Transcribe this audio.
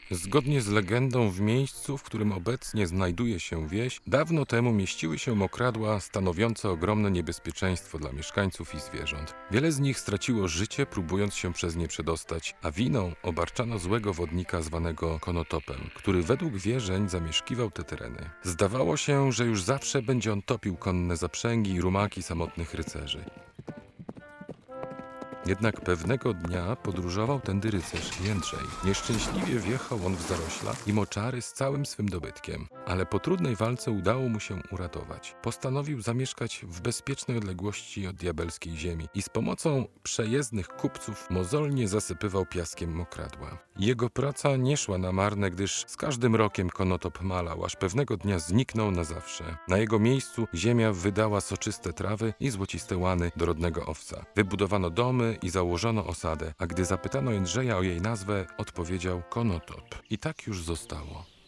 Zgodnie z legendą w miejscu, w którym obecnie znajduje się wieś, dawno temu mieściły się mokradła stanowiące ogromne niebezpieczeństwo dla mieszkańców i zwierząt. Wiele z nich straciło życie, próbując się przez nie przedostać, a winą obarczano złego wodnika zwanego Konotopem, który według wierzeń zamieszkiwał te tereny. Zdawało się, że już zawsze będzie on topił konne zaprzęgi i rumaki samotnych rycerzy. Jednak pewnego dnia podróżował tędy rycerz Jędrzej. Nieszczęśliwie wjechał on w zarośla i moczary z całym swym dobytkiem, ale po trudnej walce udało mu się uratować. Postanowił zamieszkać w bezpiecznej odległości od diabelskiej ziemi i z pomocą przejezdnych kupców mozolnie zasypywał piaskiem mokradła. Jego praca nie szła na marne, gdyż z każdym rokiem Konotop malał, aż pewnego dnia zniknął na zawsze. Na jego miejscu ziemia wydała soczyste trawy i złociste łany dorodnego owca. Wybudowano domy i założono osadę, a gdy zapytano Jędrzeja o jej nazwę, odpowiedział Konotop. I tak już zostało.